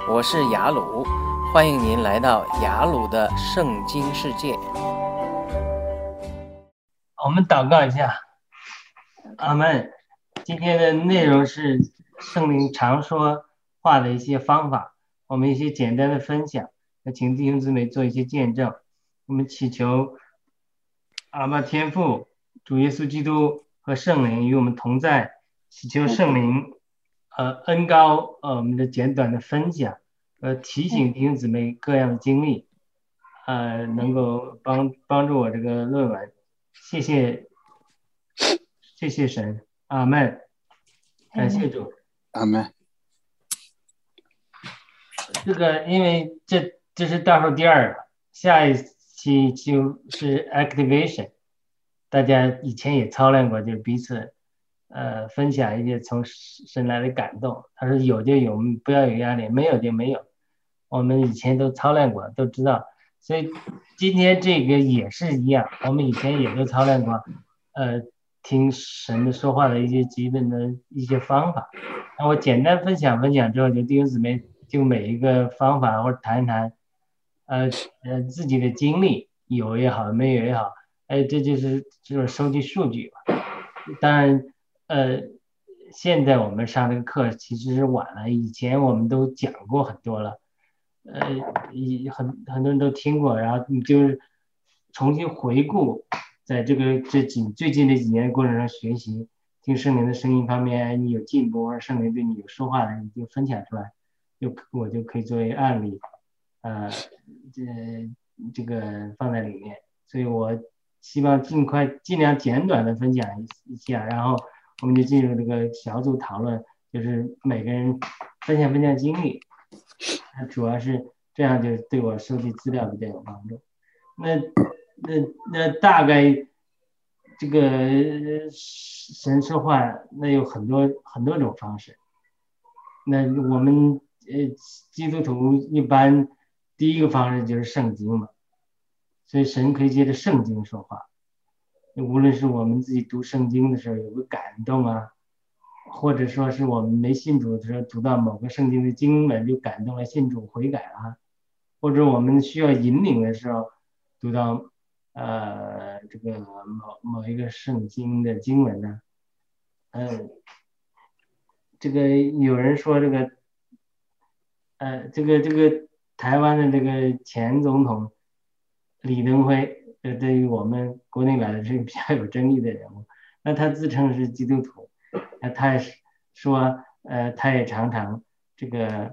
我是雅鲁，欢迎您来到雅鲁的圣经世界。 我们祷告一下，阿们。今天的内容是圣灵常说话的一些方法，我们一些简单的分享，请弟兄姊妹做一些见证。我们祈求阿爸天父、主耶稣基督和圣灵与我们同在，祈求圣灵恩高我们的简短的分享，提醒弟兄姊妹各样的经历，能够帮助我这个论文。谢谢神，阿们。感谢主， 阿们。 这个因为这是倒数第二个，下一期就是 activation， 大家以前也操练过，就是彼此分享一些从神来的感动。他说有就有，不要有压力，没有就没有。我们以前都操练过，都知道。所以今天这个也是一样，我们以前也都操练过，听神的说话的一些基本的一些方法。那我简单分享之后，就弟兄姊妹就每一个方法或者谈一谈，自己的经历有也好，没有也好，这就是收集数据吧。当然，现在我们上这个课其实是晚了，以前我们都讲过很多了，很多人都听过，然后你就是重新回顾，在最近这几年过程中学习，听圣灵的声音方面，你有进步，或者圣灵对你有说话的，你就分享出来，我就可以作为案例，这个放在里面。所以我希望尽量简短的分享一下，然后我们就进入这个小组讨论，就是每个人分享经历，主要是这样，就对我收集资料比较有帮助。那大概这个神说话，那有很多种方式。那我们基督徒一般第一个方式就是圣经嘛，所以神可以借着圣经说话。无论是我们自己读圣经的时候有个感动啊，或者说是我们没信主的时候读到某个圣经的经文就感动了，信主悔改了，或者我们需要引领的时候读到这个某一个圣经的经文呢，这个有人说这个台湾的这个前总统李登辉，对于我们国内来的是比较有争议的人物。那他自称是基督徒，他也说他也常常这个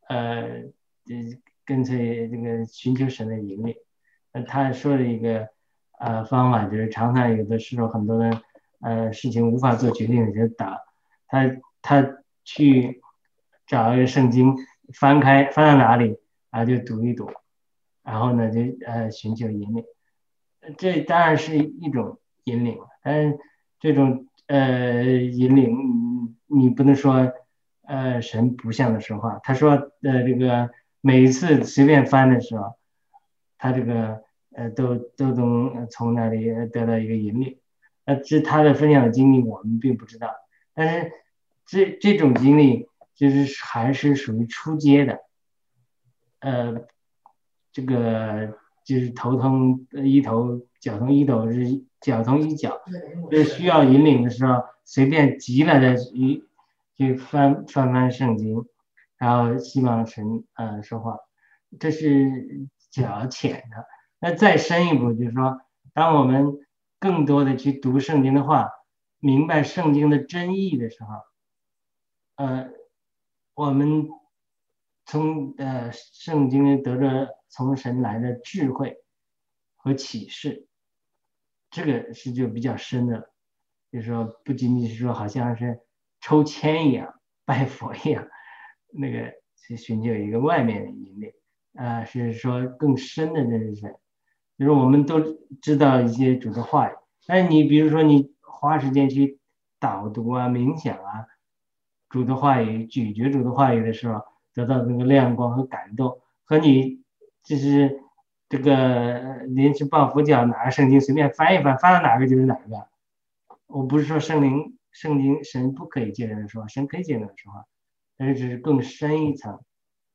跟随这个寻求神的引领。他说的一个方法就是常常有的时候很多的事情无法做决定，就他去找一个圣经，翻到哪里就读一读，然后呢就寻求引领。这当然是一种引领，但是这种引领你不能说神不向他说话。他说这个每一次随便翻的时候，他这个都能从那里得到一个引领。这他的分享的经历我们并不知道，但是这种经历就是还是属于初阶的，这个就是头痛医头，脚痛医头，是脚痛医脚，就是需要引领的时候，随便急了的去翻圣经，然后希望神说话，这是较浅的。那再深一步，就是说，当我们更多的去读圣经的话，明白圣经的真意的时候，我们从圣经得着从神来的智慧和启示，这个是就比较深的了。就是说不仅仅是说好像是抽签一样拜佛一样，那个去寻求一个外面的引领，是说更深的认识神。就是我们都知道一些主的话语，但是你比如说你花时间去导读啊、冥想啊，主的话语、咀嚼主的话语的时候，得到那个亮光和感动，和你就是这个临时抱佛脚拿个圣经随便翻一翻，翻到哪个就是哪个。我不是说圣经神不可以借人说话，神可以借人说话，但是只是更深一层，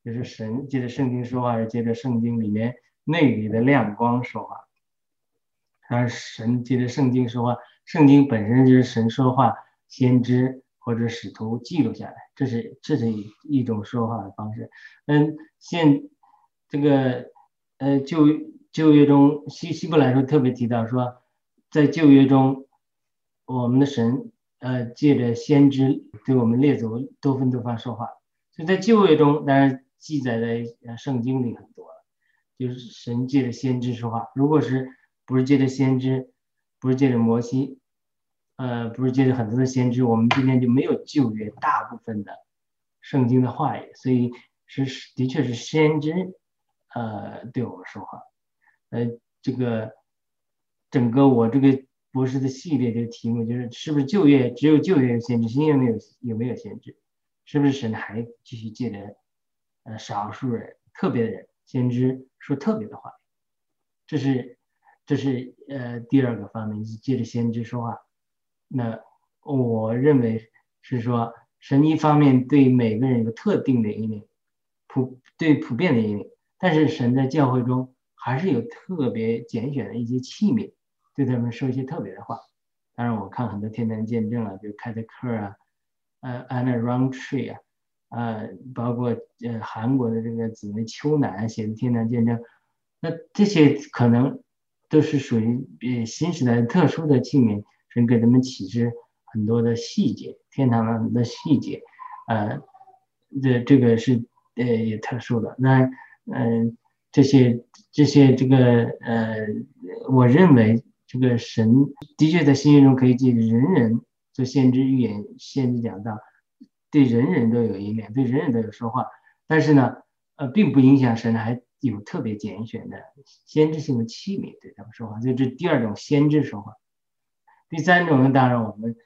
就是神借着圣经说话，是借着圣经里面内里的亮光说话。而神借着圣经说话，圣经本身就是神说话，先知或者使徒记录下来，这是一种说话的方式。这个旧约中希伯来书特别提到说，在旧约中，我们的神借着先知对我们列祖多分多方说话，所以在旧约中当然记载在圣经里很多了，就是神借着先知说话。如果不是借着先知，不是借着摩西，不是借着很多的先知，我们今天就没有旧约大部分的圣经的话语，所以的确是先知对我们说话。这个整个我这个博士的系列这个题目就是是不是旧约只有旧约有先知，新约有没有先知？是不是神还继续借着少数人特别的人先知说特别的话？这是第二个方面，是借着先知说话。那我认为是说神一方面对每个人有特定的引领，普遍的引领，但是神在教会中还是有特别拣选的一些器皿，对他们说一些特别的话。当然我看很多天坛见证啊，比如凯特克啊，Anna Roundtree 包括韩国的这个姊妹秋楠写的天坛见证，那这些可能都是属于新时代的特殊的器皿，神给他们启示很多的细节，天堂的细节，这个是也特殊的。那这些这个我认为这个神的确在新约中可以借人人做先知预言、先知讲道，对人人都有引领，对人人都有说话。但是呢，并不影响神还有特别拣选的先知性的器皿对他们说话，所以这第二种先知说话。第三种呢，当然我们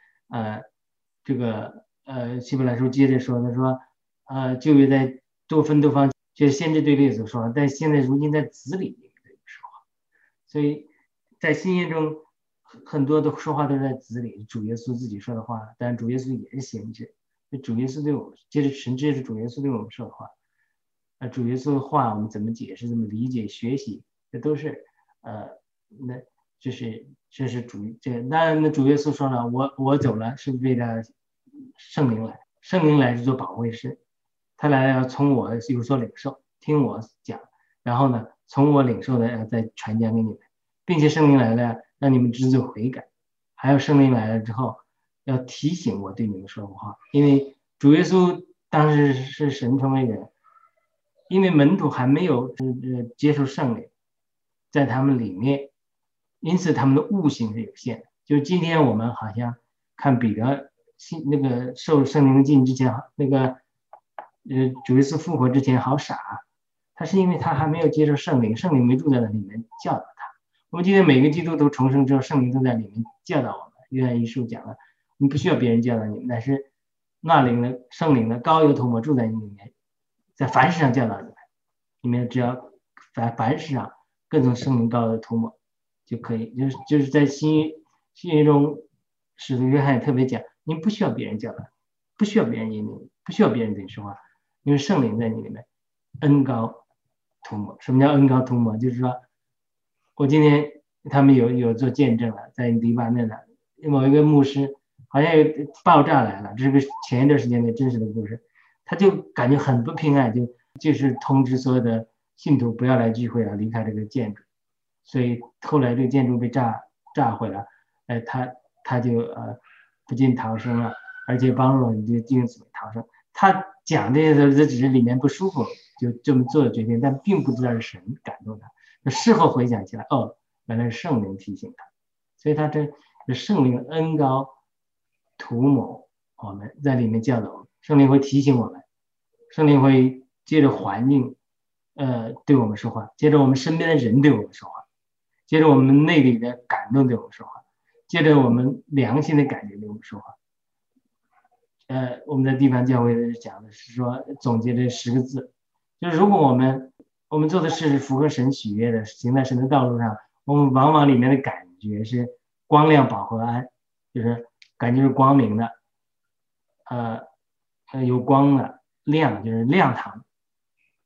希伯来书接着说，他说旧约在多分多方，就是先知对列祖说话，但现在如今在子里说话，所以在新约中很多的说话都是在子里，主耶稣自己说的话，但是主耶稣也是先知，主耶稣对我们接着神接着主耶稣对我们说的话，主耶稣的话我们怎么解释、怎么理解、学习，这都是那这是那主耶稣说了，我走了是为了圣灵来，圣灵来是做保惠师，他来要从我有所领受，听我讲，然后呢从我领受的再传讲给你们，并且圣灵来了让你们知罪悔改，还有圣灵来了之后要提醒我对你们说的话，因为主耶稣当时是神成为人，因为门徒还没有接受圣灵在他们里面，因此他们的悟性是有限的。就今天我们好像看彼得那个受圣灵的浸之前，那个主耶稣复活之前好傻，他是因为他还没有接受圣灵，圣灵没住在那里面教导他。我们今天每个基督徒重生之后，圣灵都在里面教导我们。约翰一书讲了，你不需要别人教导你们，但是那灵的圣灵的膏油涂抹住在你里面，在凡事上教导你们，你们只要凡事上各种圣灵膏油涂抹就可以。就是在新约中，使徒约翰也特别讲，你不需要别人教导，不需要别人引领，不需要别人对你说话，因为圣灵在你里面恩膏涂抹。什么叫恩膏涂抹？就是说我今天他们有做见证了，在黎巴嫩的某一个牧师好像有爆炸来了，这是个前一段时间的真实的故事，他就感觉很不平安，就是通知所有的信徒不要来聚会了，离开这个建筑，所以后来这个建筑被炸毁了，他就不仅逃生了，而且帮助就因此逃生。他讲这些的时候，这只是里面不舒服就这么做的决定，但并不知道是神感动他。事后回想起来，原来是圣灵提醒他，所以他这是圣灵恩膏涂抹我们，在里面教导我们，圣灵会提醒我们，圣灵会接着环境对我们说话，接着我们身边的人对我们说话，接着我们内里的感动对我们说话，接着我们良心的感觉对我们说话。我们在地方教会讲的是说，总结这10个字，就是如果我们做的事是符合神喜悦的，行在神的道路上，我们往往里面的感觉是光亮饱和安，就是感觉是光明的，有光的，亮就是亮堂，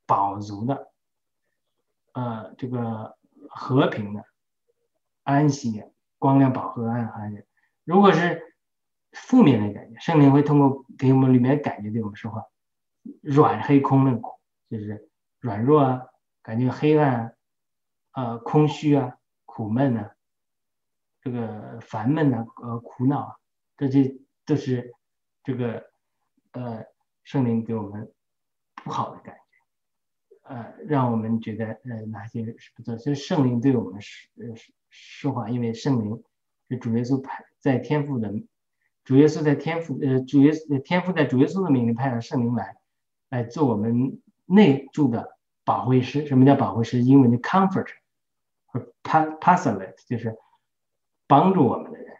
饱足的，这个和平的、安息的、光亮饱和安的。如果是负面的感觉，圣灵会通过给我们里面的感觉对我们说话，软黑空的苦，就是软弱啊，感觉黑暗啊，空虚啊，苦闷啊，这个烦闷啊，苦恼啊，这些都是这个圣灵给我们不好的感觉。让我们觉得哪些是不错，就是圣灵对我们说话，因为圣灵是主耶稣在天父的，主耶稣在天父天父在主耶稣的命令派上圣灵来做我们内住的保惠师。什么叫保惠师？英文的 comfort 和 pacifier 就是帮助我们的人。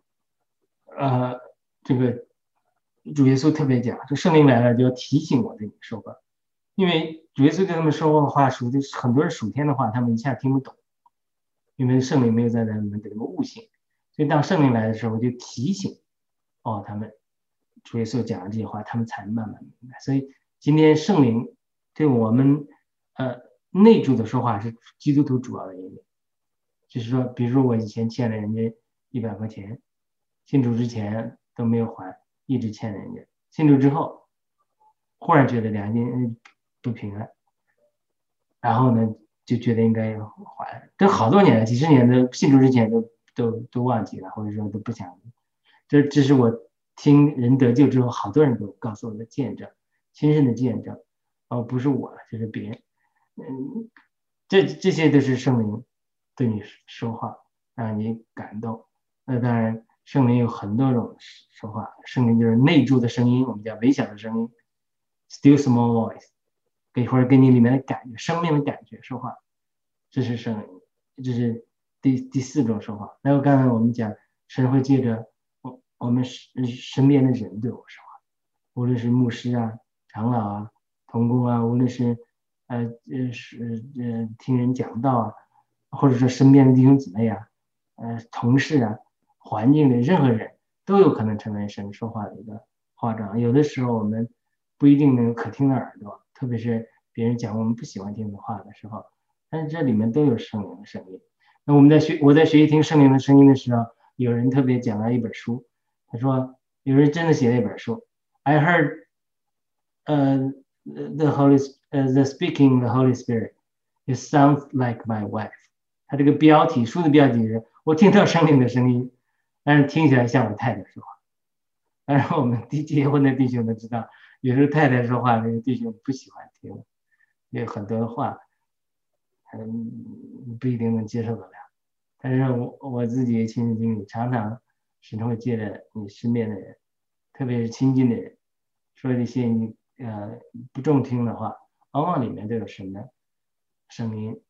这个主耶稣特别讲，这圣灵来了就要提醒我对你说话。因为主耶稣对他们说过的话，很多人属天的话，他们一下听不懂，因为圣灵没有在他们给他们悟性，所以当圣灵来的时候，就提醒他们主耶稣讲的这些话，他们才慢慢明白。所以今天圣灵对我们内住的说话是基督徒主要的原因，就是说，比如说我以前欠了人家100块钱，信主之前都没有还，一直欠人家，信主之后忽然觉得良心不平安，然后呢就觉得应该要还，这好多年了，几十年的信主之前都忘记了，或者说都不想。这是我听人得救之后，好多人都告诉我的见证，亲身的见证，不是我，就是别人。这些都是圣灵对你说话，让你感动。那当然，圣灵有很多种说话，圣灵就是内住的声音，我们叫微小的声音 ，still small voice，或者跟你里面的感觉、生命的感觉说话，这是圣灵，这是第4种说话。然后刚才我们讲，神会借着我们身边的人对我说话，无论是牧师啊、长老啊、同工啊，无论是听人讲道啊，或者说身边的弟兄姊妹啊、同事啊、环境的任何人都有可能成为神说话的一个话杖。有的时候我们不一定能有可听的耳朵，特别是别人讲我们不喜欢听的话的时候，但是这里面都有圣灵的声音。那我在学习听圣灵的声音的时候，有人特别讲了一本书，他说有人真的写了一本书 ，I heard the speaking the Holy Spirit, it sounds like my wife。他这个书的标题是我听到圣灵的声音，但是听起来像我太太说话。但是我们结婚的弟兄都知道，有时候太太说话，那个弟兄不喜欢听，有很多的话，不一定能接受得了。但是我自己亲身经历，常常神会借着你身边的人，特别是亲近的人，说这些你不中听的话，往往里面都有神的声音，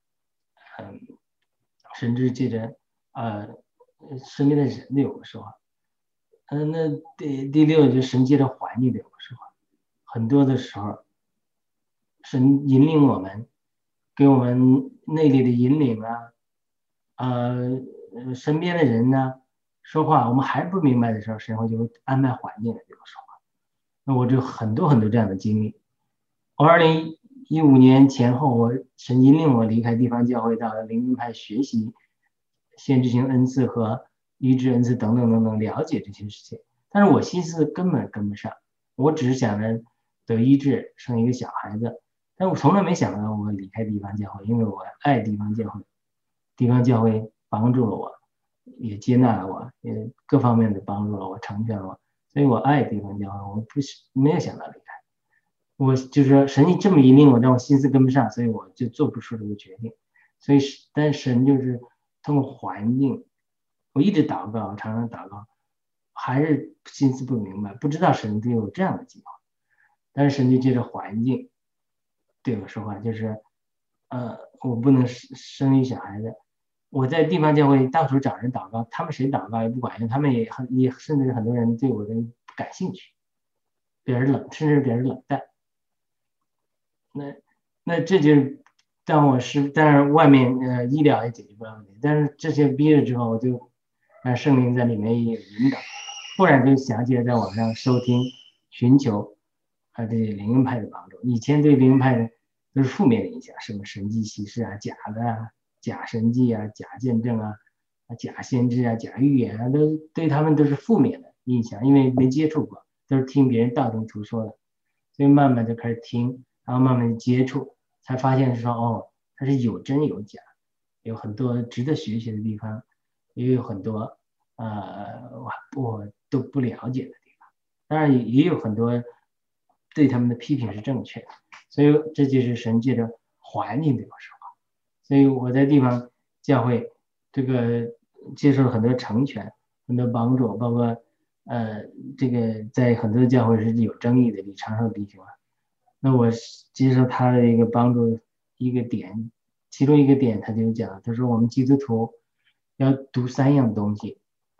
甚至借着身边的人对我们说话。那第6就是神借着环境对我们说话，很多的时候，神引领我们，给我们内里的引领啊，身边的人呢说话，我们还不明白的时候，神就会安排环境来对我说话。那我就很多这样的经历。我2015年前后，神引领我离开地方教会，到灵恩派学习先知性恩赐和医治恩赐等等等等，了解这些事情。但是我心思根本跟不上，我只是想着得医治，生一个小孩子。但我从来没想到我离开地方教会，因为我爱地方教会，地方教会帮助了我，也接纳了我，也各方面的帮助了我，成全了我，所以我爱地方教会，我没有想到离开。我就是说神这么引领我，让我心思跟不上，所以我就做不出这个决定。所以但神就是通过环境，我一直祷告，常常祷告，还是心思不明白，不知道神对我有这样的计划。但是神就借着环境对我说话，就是我不能生一小孩子。我在地方教会到处找人祷告，他们谁祷告也不管用，他们也甚至很多人对我的不感兴趣，甚至别人冷淡。那这就是当然外面医疗也解决不了问题，但是这些毕业之后，我就让圣灵在里面也引导，忽然就想起来在网上收听寻求这些灵恩派的帮助。以前对灵恩派的都是负面的影响，什么神迹启示啊、假的啊、假神迹啊、假见证啊、假先知啊、假预言啊，都对他们都是负面的印象，因为没接触过，都是听别人道听途说的，所以慢慢就开始听，然后慢慢接触，才发现说哦，它是有真有假，有很多值得学习的地方，也有很多我都不了解的地方，当然也有很多对他们的批评是正确的，所以这就是神借着环境对我说话。所以我在地方教会这个接受了很多成全，很多帮助，包括这个在很多教会是有争议的，李长寿弟兄啊，那我接受他的一个帮助一个点，其中一个点他就讲，他说我们基督徒要读3样东西，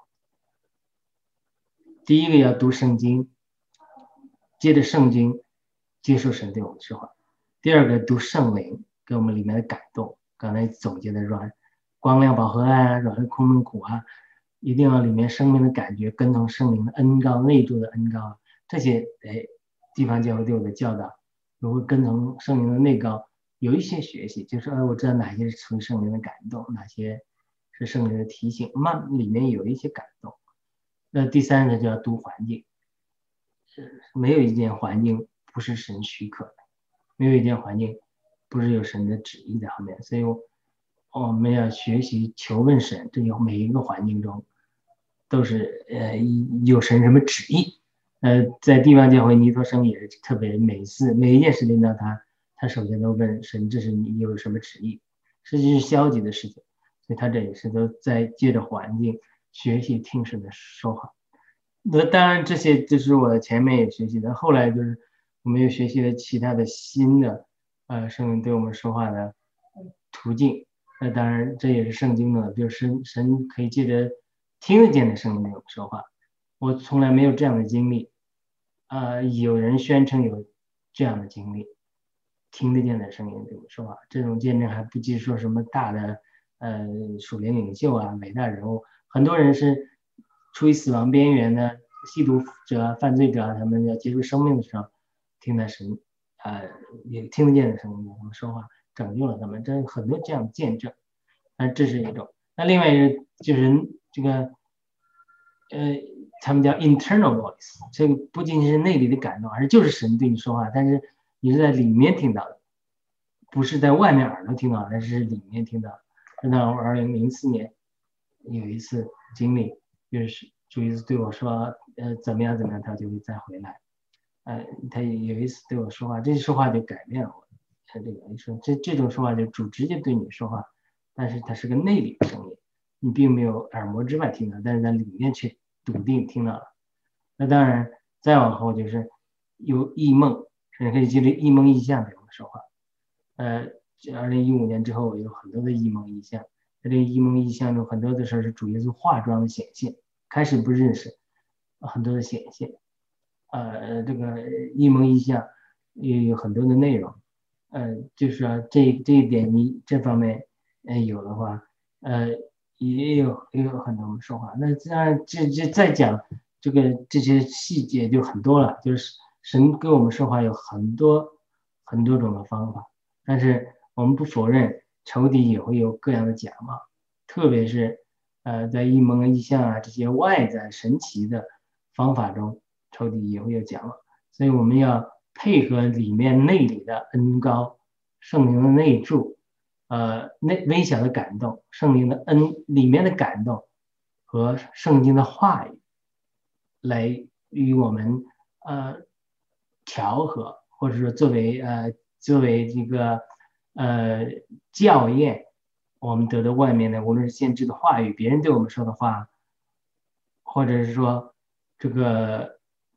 第一个要读圣经，接着圣经接受神对我们说话，第二个读圣灵给我们里面的感动，刚才总结的软光亮饱和啊，软弱空洞苦啊，一定要里面生命的感觉跟从圣灵的恩膏，内住的恩膏，这些地方教会对我的教导，如何跟从圣灵的内膏，有一些学习，就是我知道哪些是出于圣灵的感动，哪些是圣灵的提醒，里面有一些感动。那第三个就要读环境，没有一件环境不是神许可的，没有一件环境不是有神的旨意在后面，所以我们要学习求问神，这有每一个环境中都是有神什么旨意。在地方教会尼托生也是特别，每一件事情呢，他首先都问神，这是你有什么旨意？实际是消极的事情，所以他这也是都在借着环境学习听神的说话。那当然这些就是我前面也学习的，后来就是我们又学习了其他的新的圣灵对我们说话的途径。那当然这也是圣经的，就是神可以借着听得见的圣灵对我们说话。我从来没有这样的经历，有人宣称有这样的经历，听得见的声音对我们说话，这种见证还不计说什么大的属灵领袖啊、伟大人物，很多人是处于死亡边缘的吸毒者、犯罪者，他们要结束生命的时候，听到神也听得见的声音对他们说话，拯救了他们，这很多这样的见证。这是一种。那另外一个就是这个他们叫 internal voice， 这个不仅仅是内里的感动，而是就是神对你说话，但是你是在里面听到的，不是在外面耳朵听到，而是里面听到。那我2004年有一次经历，就是主耶稣对我说，怎么样怎么样，他就会再回来。他有一次对我说话，这说话就改变了我。这个你说这种说话就主直接对你说话，但是它是个内里的声音，你并没有耳膜之外听到，但是在里面却笃定听到了。那当然再往后就是有异梦，甚至可以借着异梦异象对我们说话。2015年之后有很多的异梦异象，在这个异梦异象中，很多的时候是主耶稣化妆的显现，开始不认识，很多的显现。这个异梦异象也有很多的内容。就是说这一点你这方面有的话，也有很多说话。那这样这再讲这些细节就很多了，就是神跟我们说话有很多很多种的方法，但是我们不否认仇敌也会有各样的假冒，特别是在异梦异象啊这些外在神奇的方法中，仇敌也会有假冒，所以我们要配合里面内里的恩膏，圣灵的内住，微小的感动，圣灵的里面的感动和圣经的话语，来与我们调和，或者说作为这个校验，我们得到外面的无论是先知的话语，别人对我们说的话，或者是说这个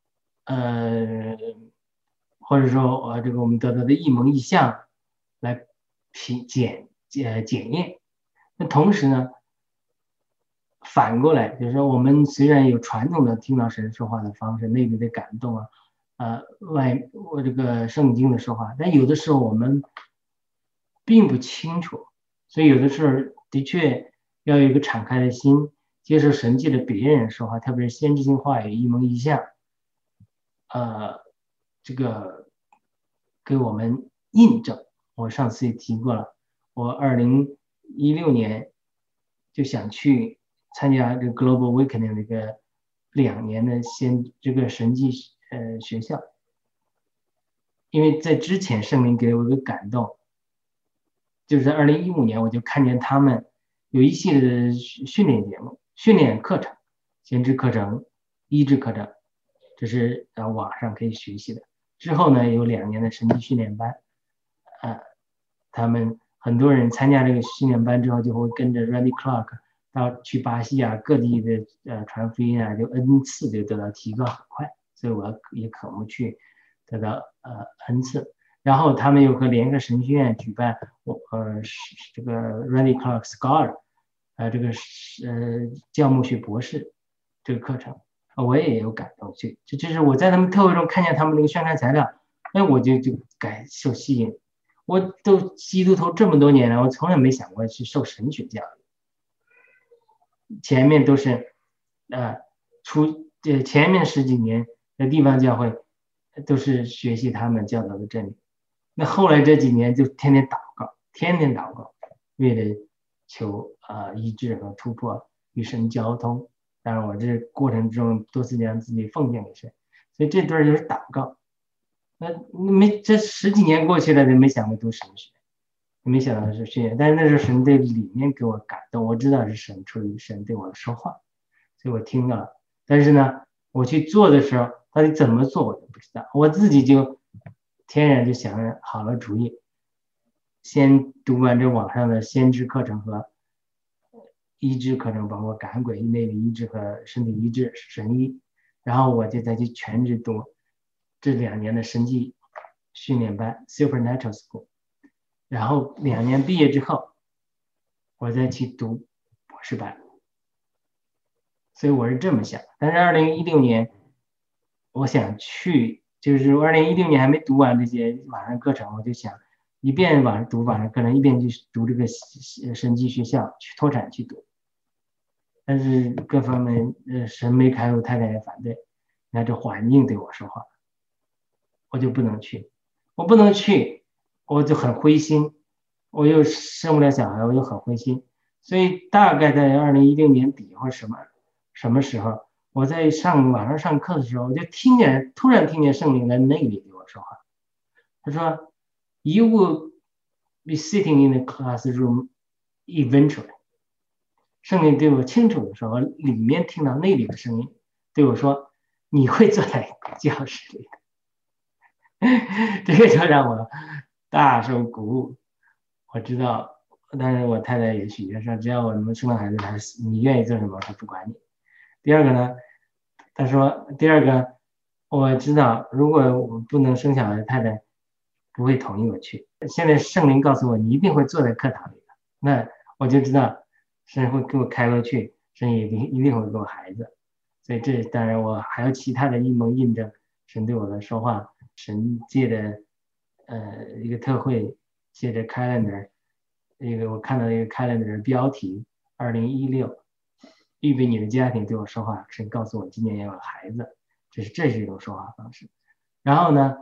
或者说这个我们得到的一蒙一象来检验。那同时呢，反过来就是说，我们虽然有传统的听到神说话的方式，内里的感动啊，我这个圣经的说话，但有的时候我们并不清楚，所以有的时候的确要有一个敞开的心，接受神借着别人说话，特别是先知性话语、一蒙一象，这个给我们印证， 我上次也提过了，我2016年就想去参加这个 Global Awakening 这个2年的这个神迹学校，因为在之前圣灵给我一个感动，就是在2015年我就看见他们有一系列的训练节目、训练课程、先知课程、医治课程，这是网上可以学习的。之后呢，有2年的神迹训练班，他们很多人参加这个训练班之后，就会跟着 Randy Clark 去巴西啊各地的传福音啊，就 N 次就得到提高很快，所以我也渴慕去得到N 次。然后他们又和联合神学院举办这个 Randy Clark Scholar 这个教牧学博士这个课程，我也有感动去，就是我在他们特会中看见他们那个宣传材料，我就受吸引。我都基督徒这么多年了，我从来没想过去受神学教育。前面都是前面10几年的地方教会都是学习他们教导的真理，那后来这几年就天天祷告，为了求医治和突破与神交通。当然我这过程中多次将自己奉献给神，所以这段就是祷告。这10几年过去了，就没想过读神学，没想到是训练，但是那时候神对里面给我感动，我知道是神出于神对我说话，所以我听到了。但是呢，我去做的时候，到底怎么做我都不知道，我自己就天然就想好了主意，先读完这网上的先知课程和医治课程，包括赶鬼、内里医治和身体医治、神医，然后我就再去全职读这2年的神迹训练班 Supernatural School， 然后2年毕业之后，我再去读博士班。所以我是这么想。但是2016年，我想去，就是2016年还没读完这些网上课程，我就想一边读网上课程，一边去读这个神迹学校，去脱产去读。但是各方面神没开路，太太也反对，那这环境对我说话，我就不能去。我不能去，我就很灰心，我又生不了小孩，我就很灰心。所以大概在2016年底或什么时候，我在网上上课的时候，我就突然听见圣灵在那里对我说话。他说 ：“You will be sitting in the classroom eventually。”圣灵对我清楚的说，里面听到那里的声音对我说：“你会坐在教室里的。”这个就让我大受鼓舞。我知道，但是我太太也许说，只要我能生到孩子，你愿意做什么，他不管你。第二个呢，他说，我知道，如果我不能生小孩，太太不会同意我去。现在圣灵告诉我，你一定会坐在课堂里的，那我就知道神会给我开路去，神也一定会给我孩子。所以这当然我还有其他的印证神对我的说话。神借的一个特会，借着 calendar， 我看到一个 calendar 标题2016，预备你的家庭对我说话，神告诉我今年要有孩子，这是一种说话方式。然后呢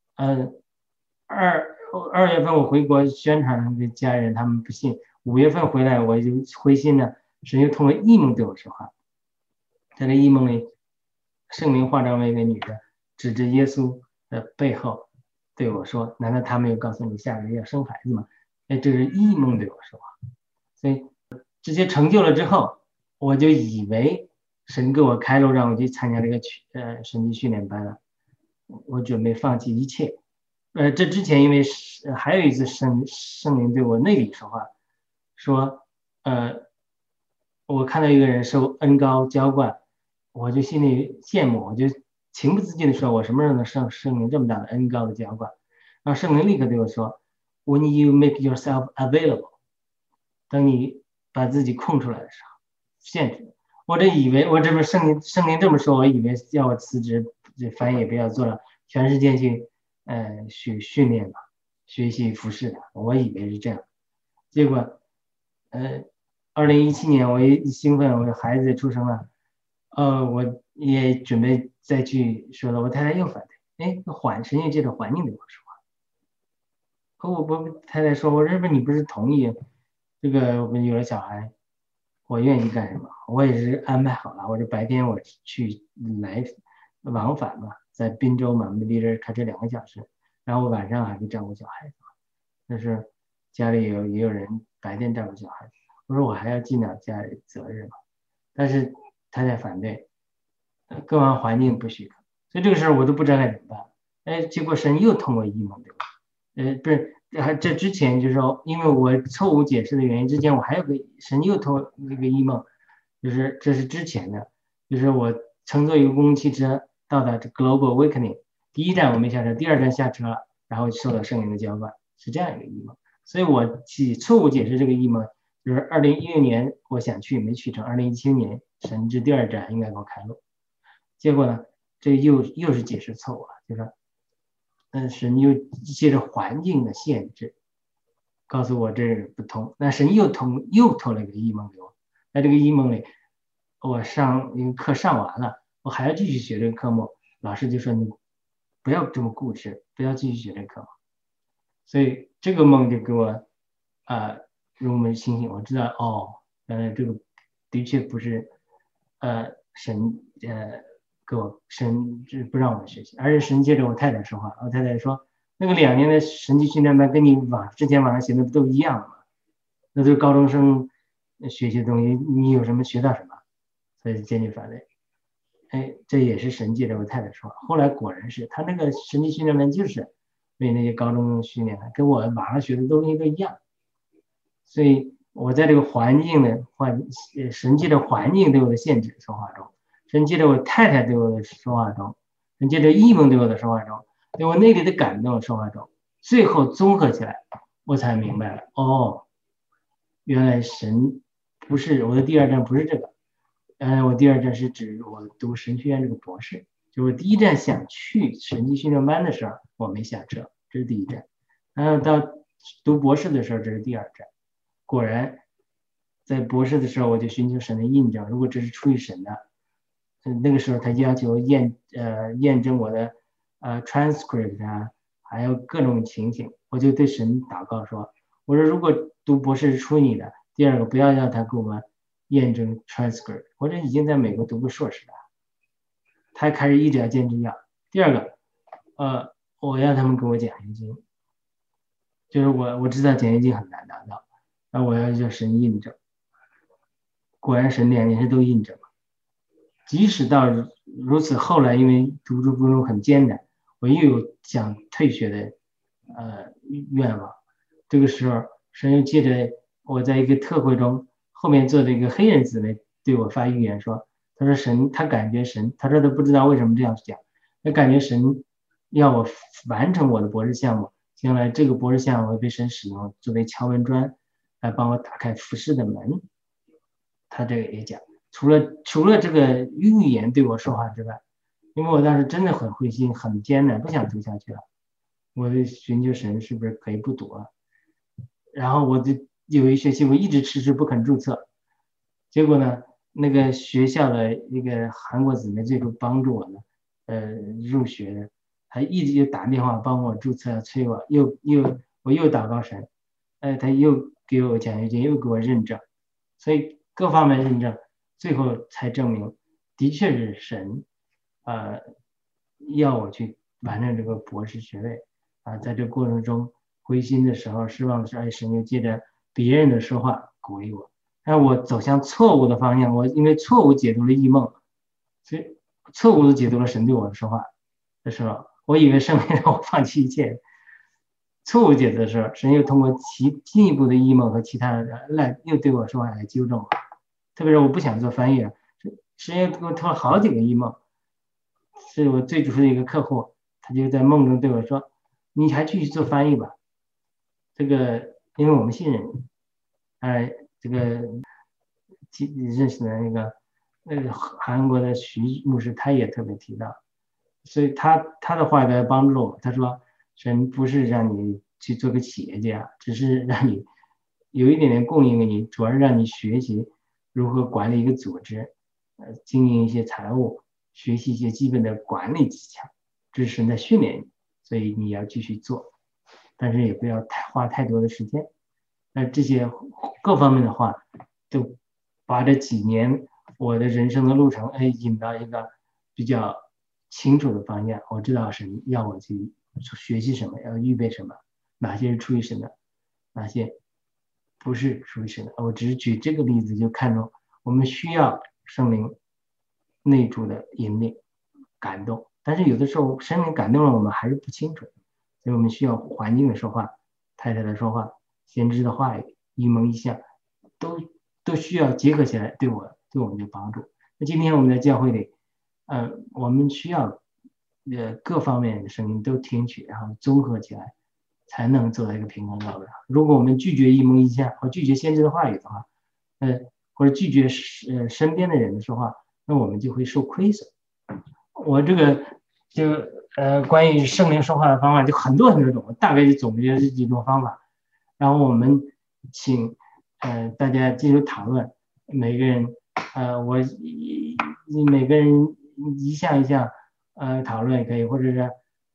2月份我回国宣传给家人，他们不信。5月份回来我就灰心了，神又通过异梦对我说话。在这异梦里，圣灵化妆为一个女的，指着耶稣的背后对我说：“难道他没有告诉你下个月要生孩子吗？”这是异梦对我说话。所以这些成就了之后，我就以为神给我开路，让我去参加这个神迹训练班了。我准备放弃一切。这之前因为还有一次圣灵对我内里说话，说我看到一个人受恩膏浇灌，我就心里羡慕，我就情不自禁的说，我什么时候能受圣灵这么大的恩膏的浇灌？然后圣灵立刻对我说 ：“When you make yourself available， 等你把自己空出来的时候，限制。”我这以为我这边圣灵这么说，我以为要我辞职，这翻译也不要做了，全世界去去训练吧，学习服饰的，我以为是这样。结果2017年我一兴奋，我的孩子出生了，我也准备再去说了，我太太又反对，神又借着环境对我说话。 和我太太说，我这不你不是同意这个我们有了小孩，我愿意干什么？我也是安排好了，我这白天我去来往返嘛，在滨州嘛，离这开车2个小时，然后我晚上还去照顾小孩子，但是家里也有人白天照顾小孩子，我说我还要尽到家里责任嘛，但是太太反对，各方环境不许可，所以这个事儿我都不知道该怎么办。哎，结果神又通过异梦对吧？不是，这之前就是说，因为我错误解释的原因，之前我还有个神又通那个异梦，就是这是之前的，就是我乘坐一个公共汽车到达这 Global Awakening，第一站我没下车，第二站下车了，然后受到圣灵的浇灌，是这样一个异梦。所以我错误解释这个异梦，就是2016年我想去没去成，2017年神之第二站应该给我开路，结果呢，这又是解释错误了，就是神又借着环境的限制，告诉我这不通。那神又透了一个异梦给我，在这个异梦里，我上一个课上完了，我还要继续学这个科目，老师就说你不要这么固执，不要继续学这个科目。所以这个梦就给我入门清醒，我知道原来这个的确不是神给我神不让我学习，而是神接着我太太说话，我太太说那个2年的神级训练班跟你之前网上写的不都一样吗？那都是高中生学习的东西，你有什么学到什么？所以坚决反对。哎，这也是神借着我太太说，后来果然是他那个神级训练班就是为那些高中训练的，跟我网上学的东西都一样。所以我在这个环境的神借着环境对我的限制说话中，神借着我太太对我的说话中，神借着异梦对我的说话中，对我内里的感动说话中，最后综合起来，我才明白了，原来神不是我的第二站，不是这个。我第二站是指我读神学院这个博士，就我第一站想去神级训练班的时候，我没下车，这是第一站。然后到读博士的时候，这是第二站。果然，在博士的时候，我就寻求神的印证，如果这是出于神的，那个时候他要求验证我的transcript 啊，还有各种情形，我就对神祷告说，我说如果读博士是出于你的，第二个不要让他给我们验证 transcript， 我这已经在美国读过硕士了，他开始一直要坚持要。第二个，我要他们给我奖学金，就是我知道奖学金很难拿到，那我要叫神印证。果然神2年是都印证了，即使到如此，后来因为读书过程很艰难，我又有想退学的愿望。这个时候，神又借着我在一个特会中，后面坐的一个黑人姊妹对我发预言说，他说神，他感觉神，他说他不知道为什么这样讲，他感觉神要我完成我的博士项目，将来这个博士项目会被神使用作为敲门砖，来帮我打开复试的门。他这个也讲，除了这个预言对我说话之外，因为我当时真的很灰心，很艰难，不想读下去了，我就寻求神是不是可以不读了。然后我就有一学期我一直迟迟不肯注册，结果呢，那个学校的一个韩国姊妹最后帮助我呢，入学的，他一直就打电话帮我注册，催我，我又祷告神，他又给我奖学金，又给我认证，所以各方面认证，最后才证明的确是神，要我去完成这个博士学位在这个过程中灰心的时候、失望的时候，神又借着别人的说话鼓励我，让我走向错误的方向。我因为错误解读了异梦，所以错误的解读了神对我的说话的时候，我以为圣灵让我放弃一切。错误解读的时候，神又通过进一步的异梦和其他的又对我说话来纠正我。特别是我不想做翻译了，神又给我透了好几个异梦。是我最主要的一个客户，他就在梦中对我说：“你还继续做翻译吧。”这个因为我们信任你，这个认识的那个韩国的徐牧师，他也特别提到，所以他的话在帮助我。他说：“神不是让你去做个企业家，只是让你有一点点供应给你，主要是让你学习如何管理一个组织，经营一些财务。”学习一些基本的管理技巧，这是神在训练你，所以你要继续做。 但是也不要花太多的时间。这些各方面的话，就把这几年我的人生的路程，引到一个比较清楚的方向。我知道神要我去学习什么，要预备什么，哪些是出于神的，哪些不是属于神的。我只是举这个例子，就看出我们需要圣灵内住的引领、感动。但是有的时候圣灵感动了，我们还是不清楚，所以我们需要环境的说话、太太的说话、先知的话语、一蒙一象，都需要结合起来，对我们有帮助。那今天我们在教会里，我们需要各方面的声音都听取，然后综合起来，才能走到一个平衡道路上。如果我们拒绝一蒙一象或拒绝先知的话语的话，或者拒绝身边的人的说话，那我们就会受亏损。我这个就关于圣灵说话的方法就很多很多种，我大概就总结这几种方法，然后我们请大家进行讨论，每个人每个人一项一项讨论也可以，或者是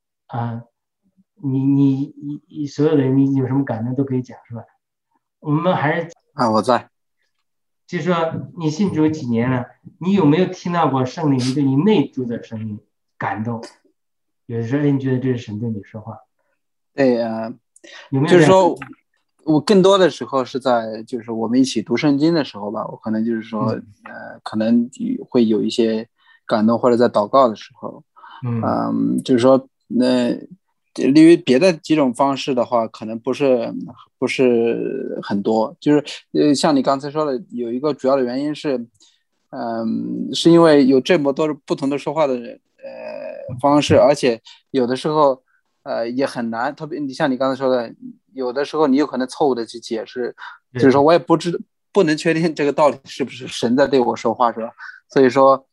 你所有的人你有什么感动都可以讲，是吧？我们还是我在。 就是说你信主几年了，你有没有听到过圣灵对你内住的声音感动？有的时候你觉得这是神对你说话。 对有没有就是说我更多的时候是在就是我们一起读圣经的时候吧，我可能就是说可能会有一些感动，或者在祷告的时候，就是说因为别的几种方式的话，可能不是很多，就是像你刚才说的，有一个主要的原因是，是因为有这么多不同的说话的方式，而且有的时候也很难，特别你像你刚才说的，有的时候你有可能错误的去解释，就是说我也不能确定这个到底是不是神在对我说话，是吧？所以说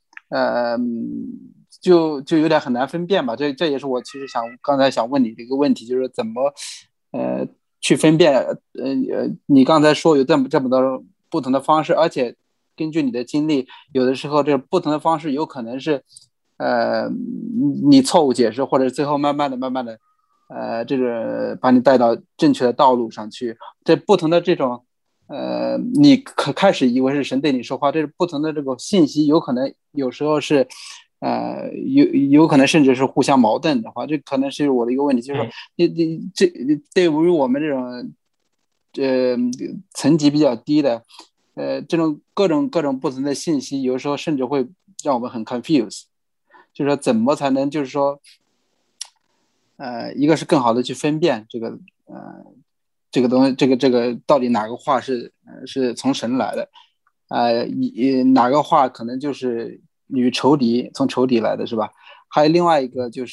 就有点很难分辨吧。这也是我其实刚才想问你的一个问题，就是怎么去分辨。你刚才说有这么多不同的方式，而且根据你的经历，有的时候这不同的方式有可能是你错误解释，或者最后慢慢的这个把你带到正确的道路上去。这不同的这种你开始以为是神对你说话，这是不同的这个信息，有可能有时候是有可能甚至是互相矛盾的话，这可能是我的一个问题，就是说这对于我们这种层级比较低的这种各种不同的信息，有时候甚至会让我们很 confused， 就是说怎么才能就是说一个是更好的去分辨这个东西，这个到底哪个话是从神来的，哪个话可能就是与从仇敌来的，是吧？还有另外一个就是，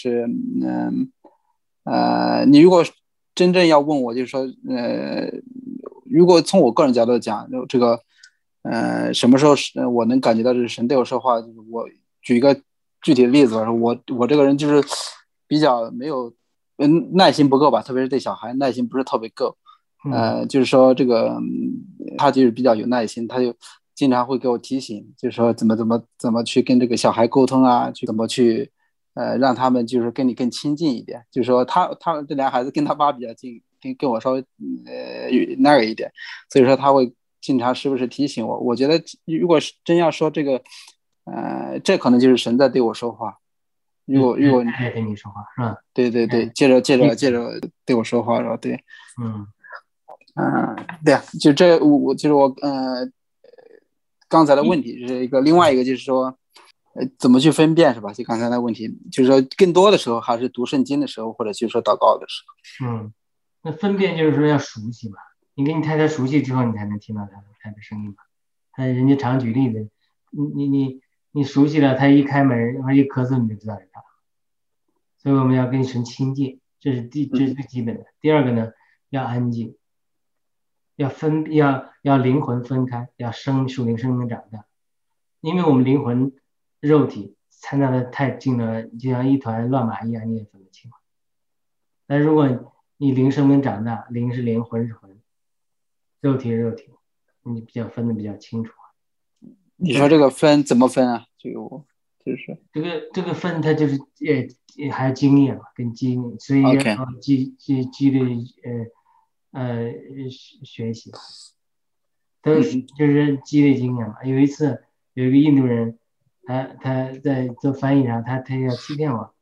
你如果真正要问我，就是说，如果从我个人角度讲，这个，什么时候我能感觉到这是神对我说话？就是我举一个具体的例子吧，我这个人就是比较没有，耐心不够吧，特别是对小孩耐心不是特别够。就是说这个他就是比较有耐心，他就经常会给我提醒，就是说怎么去跟这个小孩沟通啊，去怎么去让他们就是跟你更亲近一点。就是说他这俩孩子跟他爸比较近，跟我稍微那个一点，所以说他会经常时不时提醒我。我觉得如果是真要说这个这可能就是神在对我说话。如果他也跟你说话是吧？ 对，接着对我说话是吧？对。对啊，就这就是我刚才的问题是另外一个就是说怎么去分辨是吧？就刚才的问题就是说更多的时候还是读圣经的时候，或者就是说祷告的时候。那分辨就是说要熟悉嘛，你跟你太太熟悉之后，你才能听到他的声音嘛。人家常举例子，你熟悉了，他一开门然后一咳嗽，你就知道是他。所以我们要跟神亲近，这是最基本的。第二个呢，要安静。要灵魂分开，要属灵生命长大，因为我们灵魂肉体掺杂的太近了，就像一团乱麻一样，你也分不清。但如果你灵生命长大，灵是灵，魂是魂，肉体是肉体，你分得比较清楚。 你说这个分怎么分啊？这个我就是这个分它就是还有经验嘛，跟经验，所以要 OK， 积累学习，都是就是积累经验嘛。有一次有一个印度人，他在做翻译上，他要欺骗我，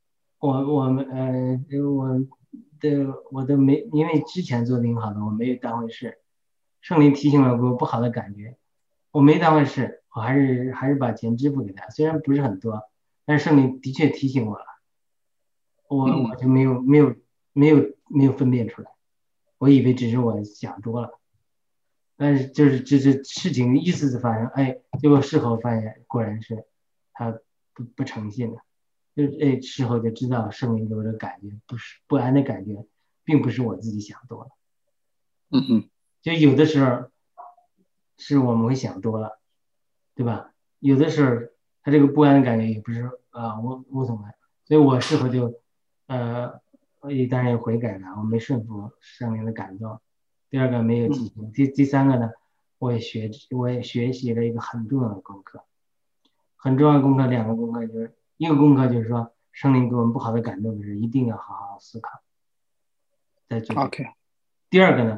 我都没，因为之前做的挺好的，我没有当回事。圣灵提醒了我不好的感觉，我没当回事，我还是把钱支付给他，虽然不是很多，但是圣灵的确提醒我了，我就没有分辨出来，我以为只是我想多了，但是就是这事情一次次发生，哎，结果事后发现果然是他不诚信的。就事后就知道圣灵给我的感觉不是不安的感觉，并不是我自己想多了。就有的时候是我们会想多了，对吧？有的时候他这个不安的感觉也不是我无所谓，所以我事后就当然也悔改了，我没顺服圣灵的感动。第二个没有记性，第三个呢，我也学习了一个很重要的功课，很重要的功课，两个功课就是一个功课就是说，圣灵给我们不好的感动的时候，一定要好好思考，再决定。 OK， 第二个呢，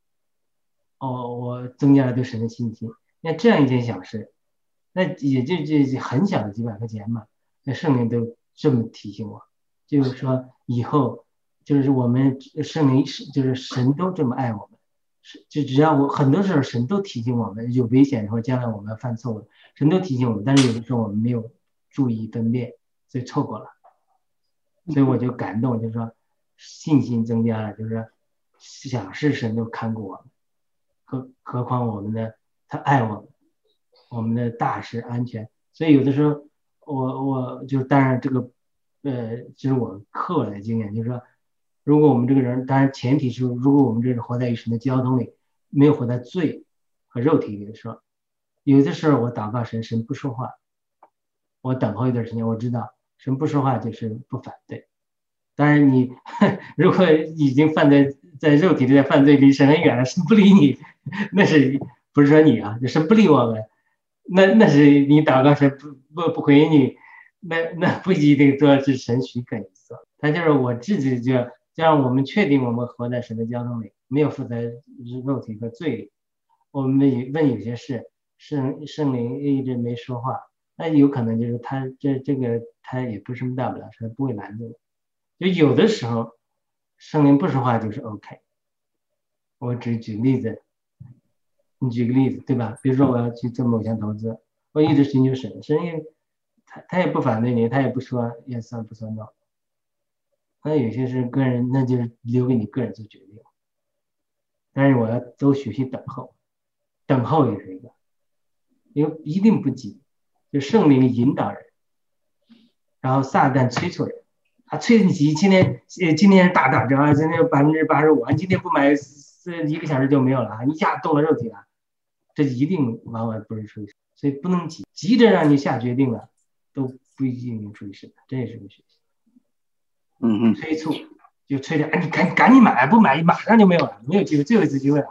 我增加了对神的信心。那这样一件小事，那也就这很小的几百块钱嘛，那圣灵都这么提醒我，就是说以后就是我们圣灵就是神都这么爱我们，就只要很多时候神都提醒我们有危险的时候，将来我们要犯错误，神都提醒我们，但是有的时候我们没有注意分辨，所以错过了。所以我就感动，就是说信心增加了，就是小事神都看顾我们，何况我们的他爱我们，我们的大事安全。所以有的时候我就当然这个这是我个人的经验，就是说如果我们这个人，当然前提是如果我们这是活在与神的交通里，没有活在罪和肉体里的时候，有的时候我祷告神，神不说话，我等候一段时间，我知道神不说话就是不反对。当然你如果已经在肉体里在犯罪，离神很远了，神不理你，那是不是说你啊？神不理我们，那是你祷告神不回应你，那不一定说是神许可你做。他就是我自己就让我们确定我们活在神的交通里，没有附在肉体和罪里。我们问有些事，圣灵一直没说话，那有可能就是他这个他也不是什么大不了，他不会拦住的。就有的时候圣灵不说话就是 OK。我只举例子，你举个例子对吧？比如说我要去做某项投资，我一直寻求神，神也他也不反对你，他也不说 yes or 不说 no。那有些是个人，那就是留给你个人做决定。但是我要都学习等候，等候也是一个，因为一定不急，就圣灵引导人，然后撒旦催促人。催你急，今天大打折，今天85%，今天不买1个小时就没有了，一下动了肉体了，这一定往往不是出于神，所以不能急着让你下决定了，都不一定出于神，这也是个学习。催促就催着，你赶紧买，不买马上就没有了，没有机会，最后一次机会了啊！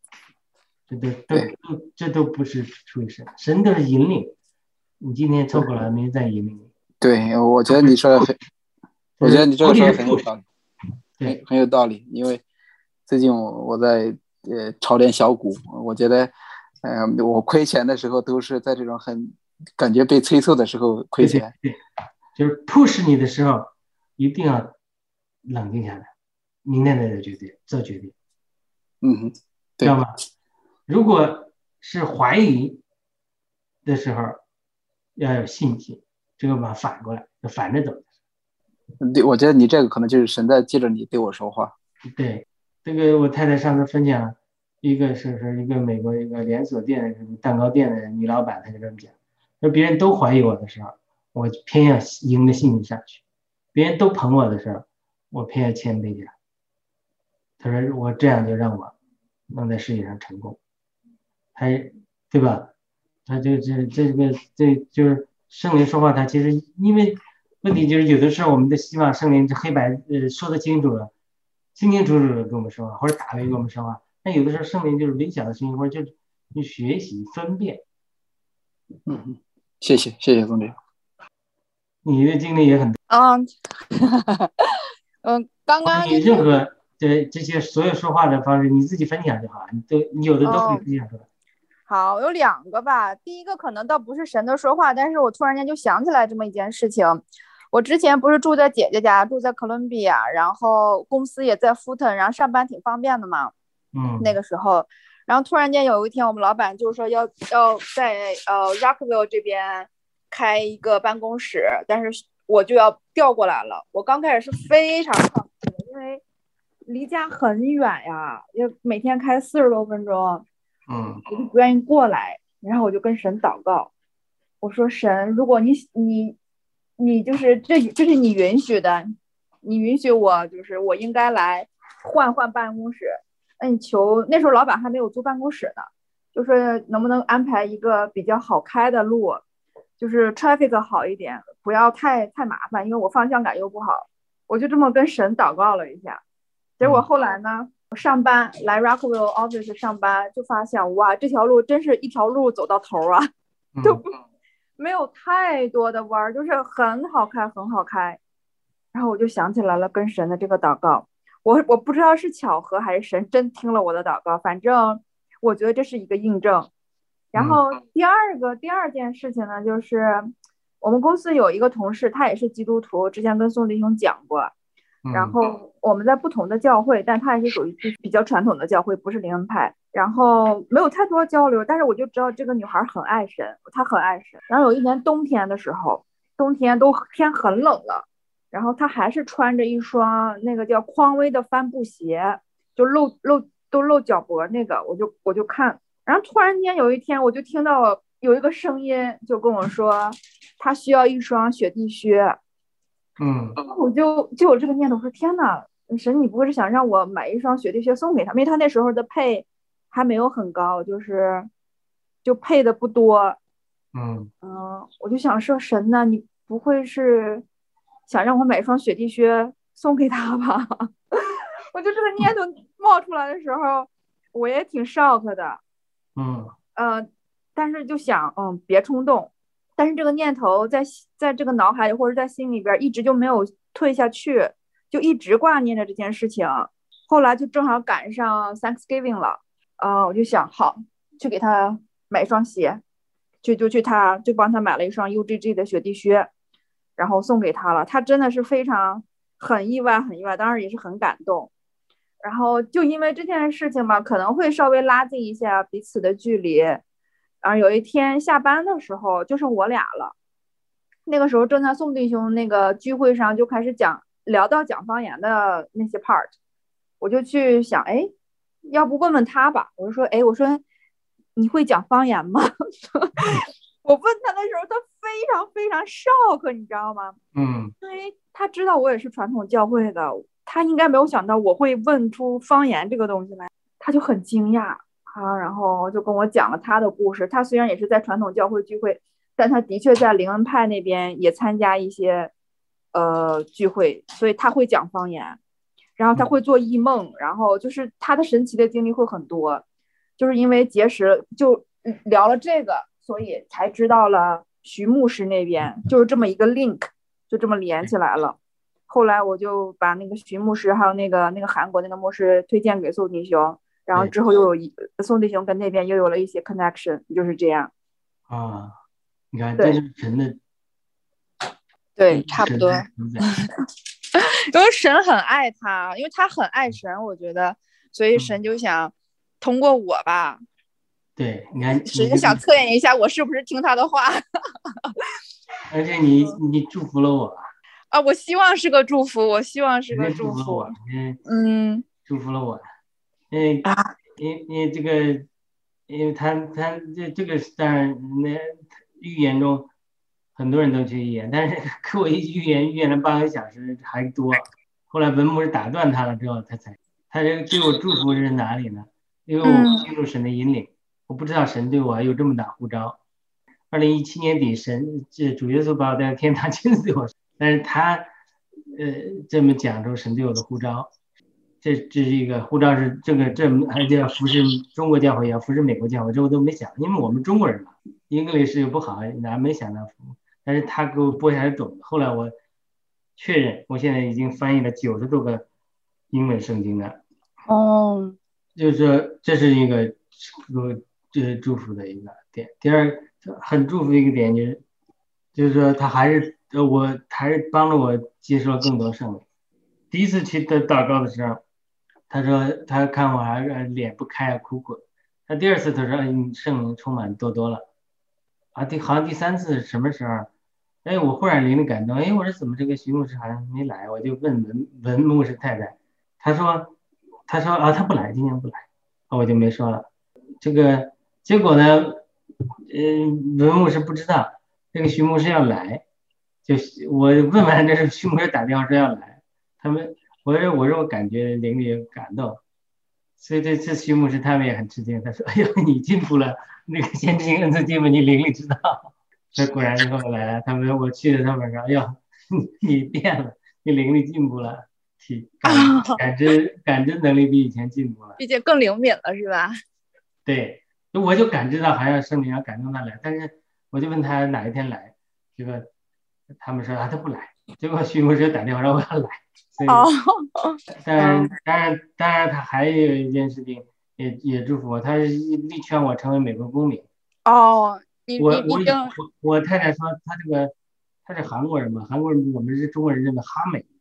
这都不是出于神，神都是引领，你今天错过了，明天再引领你。 对，我觉得你说的很。我觉得你这个说的很有道理， 对， 很有道理。因为最近我在炒点小股，我觉得我亏钱的时候都是在这种很感觉被催促的时候亏钱。 对，就是push你的时候一定要冷静下来，明天再做决定。 对， 知道吗？如果是怀疑的时候要有信心，这个把反过来就反着走。 对，我觉得你这个可能就是神在借着你对我说话。 对，这个我太太上次分享，一个是一个美国一个连锁店的蛋糕店的女老板，她就这么讲，说别人都怀疑我的时候，我偏要赢着信心上去；别人都捧我的时候，我偏要谦卑下来。她说我这样就让我能在事业上成功，对吧？他这就是圣灵说话，他其实因为问题就是有的时候我们的希望圣灵黑白说得清楚了，清清楚楚的跟我们说话，或者打雷跟我们说话。但有的时候圣灵就是微小的声音，或者就是你学习分辨。 谢谢宗姐。 你的经历也很多。 嗯，刚刚你任何这些所有说话的方式，你自己分享就好，你有的都可以分享出来。 好，有2个吧。第一个可能倒不是神的说话，但是我突然间就想起来这么一件事情。我之前不是住在姐姐家，住在哥伦比亚，然后公司也在富腾，然后上班挺方便的嘛。那个时候，然后突然间有一天，我们老板就是说要在Rockville 这边开一个办公室，但是我就要调过来了。我刚开始是非常抗拒的，因为离家很远呀，要每天开40多分钟。我就不愿意过来，然后我就跟神祷告，我说神，如果你就是这是你允许的，你允许我就是我应该来换办公室，那你求那时候老板还没有租办公室呢，就说能不能安排一个比较好开的路，就是 traffic 好一点，不要太麻烦，因为我方向感又不好，我就这么跟神祷告了一下，结果后来呢？上班来 Rockville office 上班，就发现哇，这条路真是一条路走到头啊，就没有太多的弯，就是很好开，很好开。然后我就想起来了跟神的这个祷告，我不知道是巧合还是神真听了我的祷告，反正我觉得这是一个印证。然后第二件事情呢，就是我们公司有一个同事，他也是基督徒，之前跟宋弟兄讲过。然后我们在不同的教会，但他也是属于比较传统的教会，不是灵恩派，然后没有太多交流，但是我就知道这个女孩很爱神，她很爱神。然后有一年冬天的时候，冬天都天很冷了，然后她还是穿着一双那个叫匡威的帆布鞋，就露脚脖那个，我就看，然后突然间有一天我就听到有一个声音就跟我说她需要一双雪地靴。我就有这个念头，说天哪，神，你不会是想让我买一双雪地靴送给他？因为他那时候的配还没有很高，就配的不多。我就想说，神呢，你不会是想让我买一双雪地靴送给他吧？我就这个念头冒出来的时候，我也挺 shock 的。但是就想，别冲动。但是这个念头在这个脑海里或者在心里边一直就没有退下去，就一直挂念着这件事情。后来就正好赶上 Thanksgiving 了，我就想好去给他买一双鞋，就帮他买了一双 UGG 的雪地靴，然后送给他了。他真的是很意外，当然也是很感动。然后就因为这件事情吧，可能会稍微拉近一下彼此的距离。有一天下班的时候就剩我俩了，那个时候正在宋弟兄那个聚会上就开始聊到讲方言的那些 part， 我就去想，要不问问他吧。我说你会讲方言吗？我问他的时候他非常非常 shock， 你知道吗？因为他知道我也是传统教会的，他应该没有想到我会问出方言这个东西来，他就很惊讶。然后就跟我讲了他的故事。他虽然也是在传统教会聚会，但他的确在灵恩派那边也参加一些聚会，所以他会讲方言，然后他会做异梦，然后就是他的神奇的经历会很多。就是因为结识就聊了这个，所以才知道了徐牧师那边，就是这么一个 link， 就这么连起来了。后来我就把那个徐牧师还有那个韩国那个牧师推荐给宋弟兄。然后之后又有宋弟兄跟那边又有了一些 connection， 就是这样。 你看，这是神的， 对，差不多。因为神很爱他，因为他很爱神，我觉得，所以神就想通过我吧。 对，你看， 神就想测验一下我是不是听他的话。 而且你祝福了我我希望是个祝福，我希望是个祝福。 祝福了我。因为这个，因为他这个当然那预言中很多人都去预言，但是给我一预言了8个小时还多。后来文牧师打断他了之后，他这个对我祝福是哪里呢？因为我进入神的引领，我不知道神对我有这么大呼召。2017年底，主耶稣把我带到天堂亲自对我说，但是他这么讲说神对我的呼召。这是一个护照，是这还要服侍中国教会，要服侍美国教会，这我都没想，因为我们中国人嘛，英格力士又不好，哪没想到但是他给我播下来种子。后来我确认，我现在已经翻译了90多个英文圣经了。 哦， 就是说这是一个祝福的一个点。第二，很祝福的一个点就是说他还是帮助我接受了更多圣灵。第一次去祷告的时候，他说他看我还脸不开哭哭。他第二次他说你圣灵充满多了。好像第三次什么时候？哎，我忽然灵的感动，哎，我说怎么这个徐牧师好像没来？我就问文牧师太太，他说他不来，今天不来，我就没说了。这个结果呢，文牧师不知道这个徐牧师要来，我问完这是徐牧师打电话说要来，我说我感觉灵里有感动，所以这次徐牧师他们也很吃惊，他说哎呦你进步了，那个先知性恩赐进步，你灵里知道。这果然后来了，我去了，他们说哎呦你变了，你灵力进步了，感知能力比以前进步了， 毕竟更灵敏了是吧？ 对，我就感知到好像圣灵要感动他来，但是我就问他哪一天来，结果他们说他不来，结果徐牧师打电话让我要来，所以当然他还有一件事情也祝福我，他力劝我成为美国公民。我太太说他是韩国人嘛，韩国人我们是中国人认为哈美，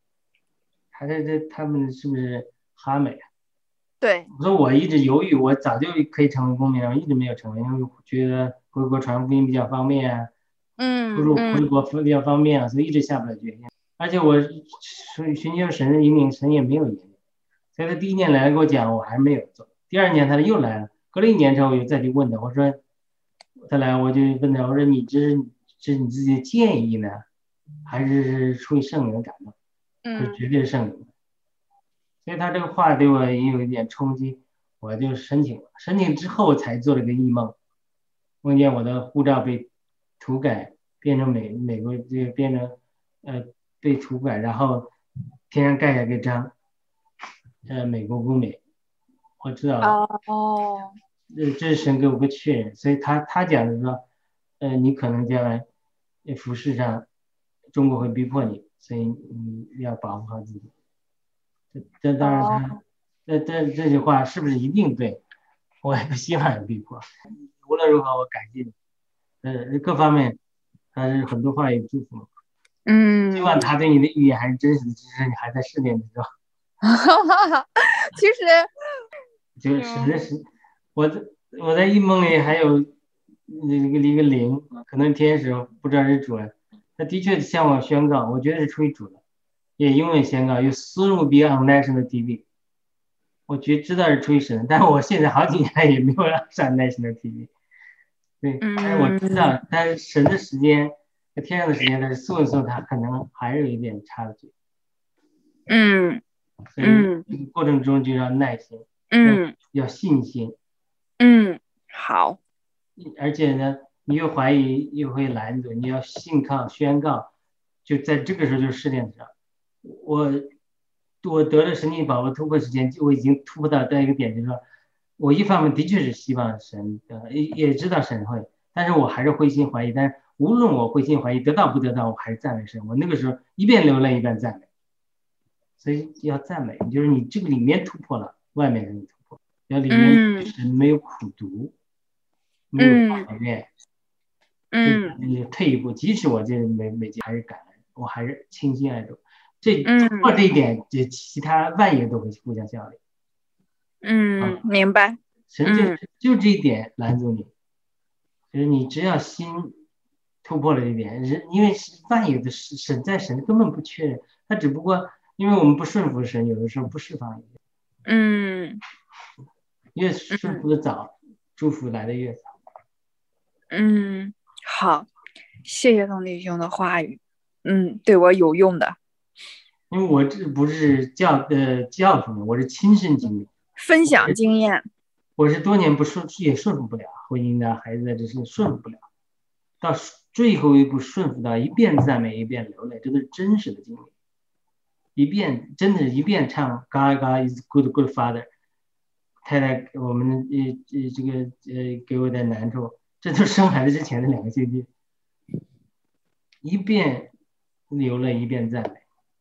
他们是不是哈美啊？ 对， 我说我一直犹豫，我早就可以成为公民了，我一直没有成为，因为觉得回国传福音比较方便啊，回国比较方便啊，所以一直下不了决心。而且我寻求神的引领，神也没有引领，所以他第一年来给我讲，我还没有做。第二年他又来了，隔了1年之后我又再去问他，我说他来我就问他，我说你这是你自己的建议呢，还是出于圣灵的感动？这绝对是圣灵。所以他这个话对我也有一点冲击，我就申请了。申请之后才做了个异梦，梦见我的护照被涂改，变成美国这个变成被涂改，然后天上盖下个章，美国公民。我知道了。这是神给我个确认，所以他讲的说，你可能将来服饰上，中国会逼迫你，所以你要保护好自己。这当然这句话是不是一定对？我也不希望有逼迫。无论如何，我感谢你。各方面还是很多话也祝福。希望他对你的预言还是真实的，只是你还在试炼之中。 其实就是我在异梦里还有一个灵，可能天使不知道是主人，他的确向我宣告，我觉得是出于主的，也永远宣告 You soon will be on national TV。我知道是出于神，但是我现在好几年来也没有让上 national TV。对，但是我知道，但是神的时间和天上的时间，但是送一送他可能还是有一点差距。所以这个过程中就要耐心，要信心。 好。 而且呢，你越怀疑又会拦阻，你要信靠宣告，就在这个时候就试炼上。我得了神经宝宝突破时间，我已经突破到这样一个点，就是说我一方面的确是希望神也知道神会，但是我还是灰心怀疑。但是无论我灰心怀疑得到不得到，我还是赞美神。我那个时候一边流泪一边赞美，所以要赞美，就是你这个里面突破了，外面的突破，要里面是没有苦读，没有抱怨，你退一步，即使我这每节还是感恩，我还是倾心爱主。通过这一点，其他万有都会互相效力。 明白。 神就这一点拦阻你，就是你只要心突破了这一点，因为万有的神根本不确认，他只不过因为我们不顺服神，有的时候不释放一点。越顺服的早，祝福来的越早。 好，谢谢童弟兄的话语，对我有用的。 因为我这不是教训，我是亲身经历， 分享经验。 我是多年也顺服不了，婚姻的孩子这是顺服不了，到最后一步顺服到一边赞美一边流泪，这都是真实的经历。真的是一边唱 God is good Father， 太太我们这个给我点难处，这都生孩子之前的2个星期。 一遍流泪一遍赞美，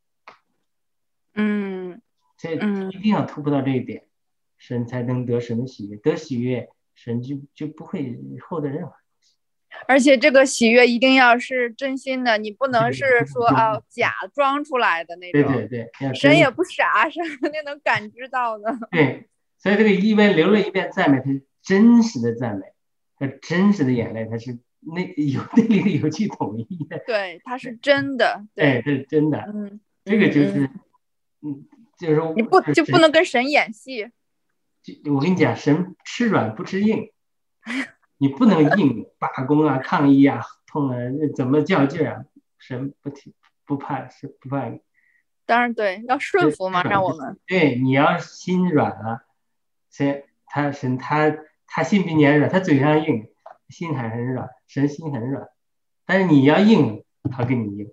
这一定要突破到这一点，神才能得神的喜悦，得喜悦，神就不会获得任何。 而且这个喜悦一定要是真心的，你不能是说假装出来的那种。 对， 神也不傻，神肯定能感知到的。 对，所以这个一遍流泪一遍赞美，它是真实的赞美，它真实的眼泪，它是那里有气统一的。 对，它是真的。 对，这是真的。这个就是就是说你不能跟神演戏。 我跟你讲，神吃软不吃硬。你不能硬罢工啊、抗议啊、痛啊，怎么较劲啊？神不怕，是不怕你。 当然对，要顺服嘛，让我们。 对，你要心软了，神他心比你还软，他嘴上硬，心还很软，神心很软，但是你要硬，他跟你硬，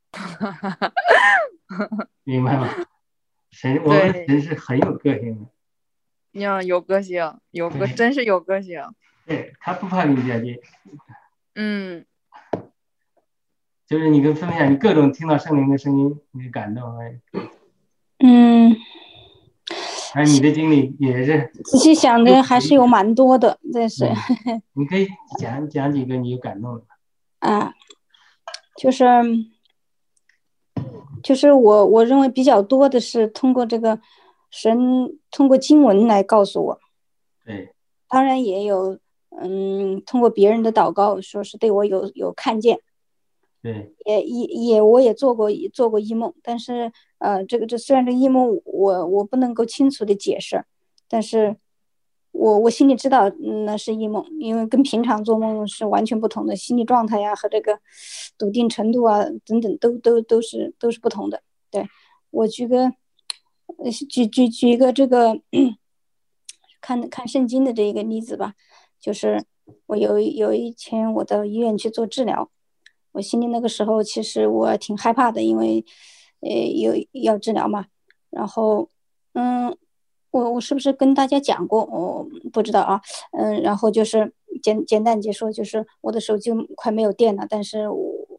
明白吗？我们神是很有个性的。 有个性，真是有个性。 对，他不怕跟你较劲。就是你跟分享你各种听到圣灵的声音，你的感动。而你的经历也是。 仔细想着还是有蛮多的，这是。 你可以讲几个你有感动的。 就是我认为比较多的是通过这个神通过经文来告诉我。 对。 当然也有通过别人的祷告，说是对我有看见。 对。 我也做过异梦，但是这虽然这异梦我不能够清楚的解释，但是我心里知道那是异梦，因为跟平常做梦是完全不同的，心理状态呀和这个笃定程度啊等等都是不同的。对，我举一个这个看圣经的这一个例子吧，就是我有一天我到医院去做治疗，我心里那个时候其实我挺害怕的，因为要治疗嘛。然后我是不是跟大家讲过？我不知道啊。然后就是简单解说，就是我的手机快没有电了，但是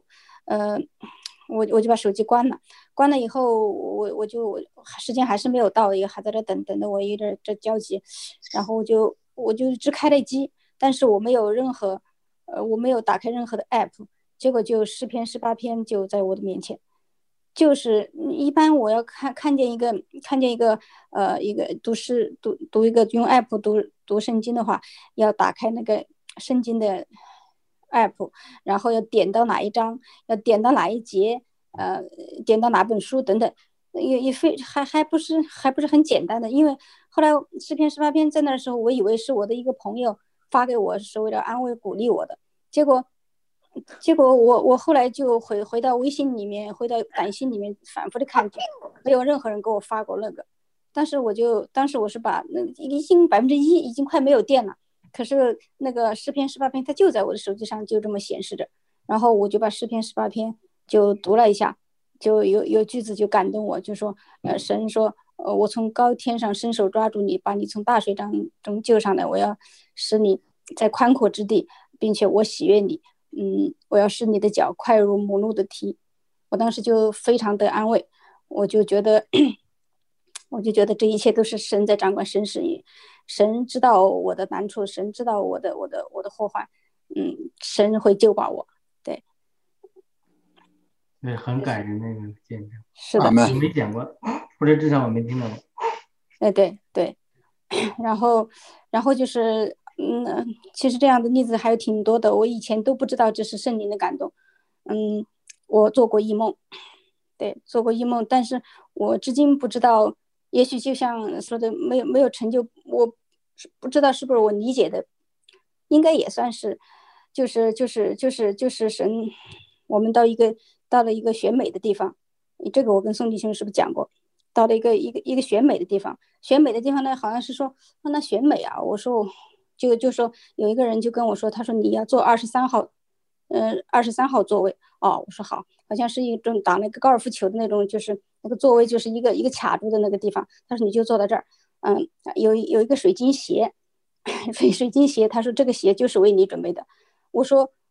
我就把手机关了以后，我时间还是没有到，也还在这等的，我有点这焦急。然后我就只开了机，但是我没有打开任何的 app， 结果就诗篇18篇就在我的面前。就是一般我要看见一个一个读一个用 app 读圣经的话，要打开那个圣经的 app， 然后要点到哪一章，要点到哪一节，点到哪本书等等，还不是很简单的。因为后来诗篇18篇在那的时候，我以为是我的一个朋友发给我，是为了安慰鼓励我的，结果我后来就回到微信里面，回到短信里面反复的看，没有任何人给我发过那个。当时我是把已经1%已经快没有电了，可是那个诗篇18篇它就在我的手机上就这么显示着，然后我就把诗篇18篇就读了一下，就有句子就感动我，就说神说我从高天上伸手抓住你，把你从大水中救上来，我要使你在宽阔之地，并且我喜悦你，我要使你的脚快如母鹿的蹄。我当时就非常的安慰，我就觉得这一切都是神在掌管，神知道我的难处，神知道我的祸患，神会救拔我。对， 很感人那个见证。 是的， 我没讲过，或者至少我没听到过。 对，然后就是其实这样的例子还有挺多的，我以前都不知道这是圣灵的感动。我做过异梦，但是我至今不知道，也许就像说的没有成就，我不知道是不是我理解的，应该也算是，就是神，我们到了一个选美的地方，这个我跟宋弟兄是不是讲过？到了一个选美的地方，呢，好像是说那选美啊，我说就说有一个人就跟我说，他说你要坐23号，23号座位。我说好，好像是一种打那个高尔夫球的那种，就是那个座位就是一个卡住的那个地方。他说你就坐到这儿，有一个水晶鞋，他说这个鞋就是为你准备的。我说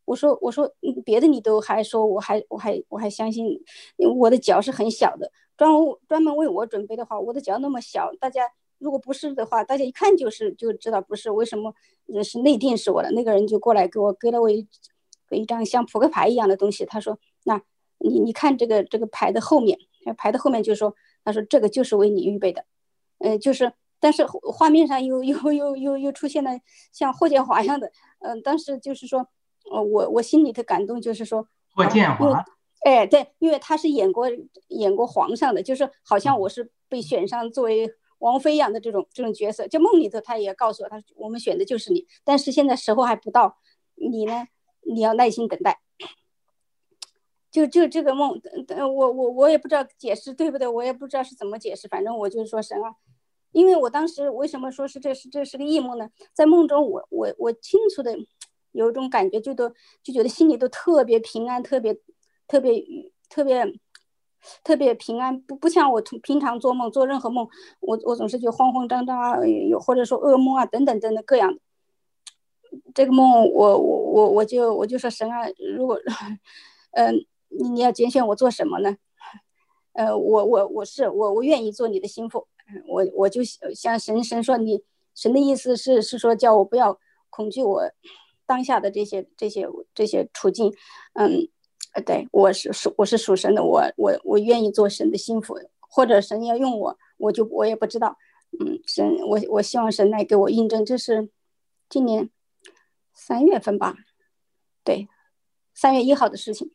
我说别的你都还说，我还相信，我的脚是很小的，专门为我准备的话，我的脚那么小，大家如果不是的话，大家一看就知道不是，为什么是内定是我的？那个人就过来给了我一张像扑克牌一样的东西，他说那你看这个牌的后面，牌的后面就说，他说这个就是为你预备的，就是但是画面上又出现了像霍建华一样的，当时就是说，我心里的感动就是说， 霍建华， 哎对，因为他是演过皇上的，就是好像我是被选上作为王妃一样的这种角色，就梦里头他也告诉我，他我们选的就是你，但是现在时候还不到，你呢你要耐心等待。就这个梦，我也不知道解释对不对，我也不知道是怎么解释，反正我就是说神啊，因为我当时为什么说是这是个异梦呢？在梦中我清楚的有一种感觉，就觉得心里都特别平安，特别平安，不像我平常做梦做任何梦，我总是就慌慌张张啊，有或者说噩梦啊等等等等各样的。这个梦我就说神啊，如果你要拣选我做什么呢？我愿意做你的心腹，我就像神说神的意思是说叫我不要恐惧我当下的这些处境，对，我是属神的，我愿意做神的心腹，或者神要用我也不知道，神我希望神来给我印证，这是今年3月份吧，对，3月1号的事情。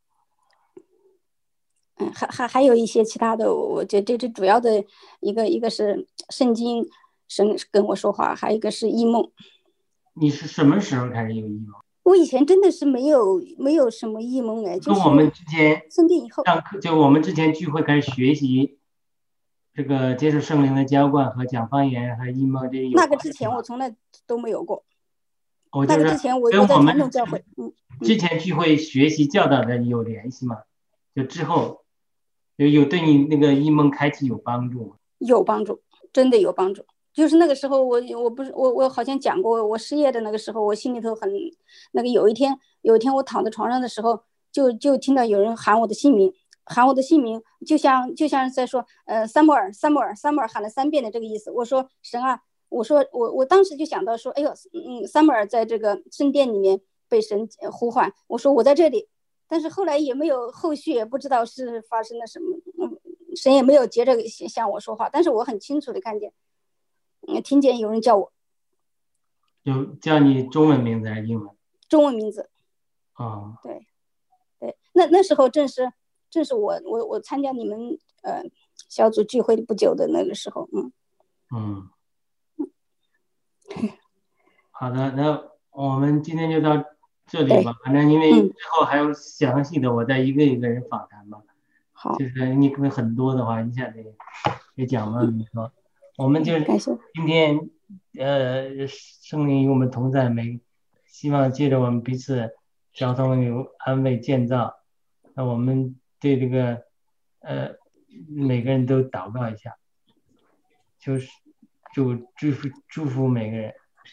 还有一些其他的，我觉得这主要的一个是圣经神跟我说话，还有一个是异梦。 你是什么时候开始有异梦？ 我以前真的是没有什么异梦哎，就是我们之前生病以后上课，就我们之前聚会开始学习这个接受圣灵的浇灌和讲方言和异梦这有。 那个之前我从来都没有过。 那个之前我在传统教会， 之前聚会学习教导的有联系吗？就之后有对你那个异梦开启有帮助吗？ 有帮助，真的有帮助。就是那个时候我好像讲过，我失业的那个时候，我心里头很那个。有一天我躺在床上的时候，就听到有人喊我的姓名，就像在说萨母尔喊了3遍的这个意思。我说神啊，我当时就想到说，哎呦，萨母尔在这个圣殿里面被神呼唤，我说我在这里，但是后来也没有后续，也不知道是发生了什么，神也没有接着向我说话，但是我很清楚的看见。听见有人叫我， 有叫你中文名字还是英文？ 中文名字。对，那时候正是我参加你们小组聚会不久的那个时候， 好的，那我们今天就到这里吧。反正因为之后还有详细的，我再一个一个人访谈吧。 好， 就是你可能很多的话，一下子也讲了。你说，我们就是今天圣灵与我们同在，希望借着我们彼此交通有安慰建造。那我们对这个每个人都祷告一下，就是祝福每个人。